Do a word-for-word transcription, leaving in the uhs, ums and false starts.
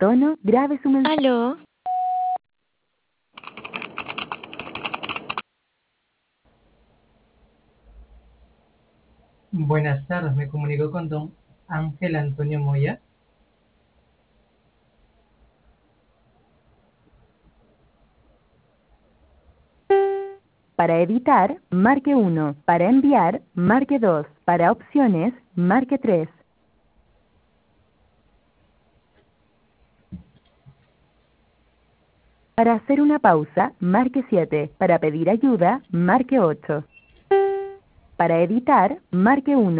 tono, grabe su mensaje. Aló. Buenas tardes, me comunico con don Ángel Antonio Moya. Para editar, marque uno. Para enviar, marque dos. Para opciones, marque tres. Para hacer una pausa, marque siete. Para pedir ayuda, marque ocho. Para editar, marque uno.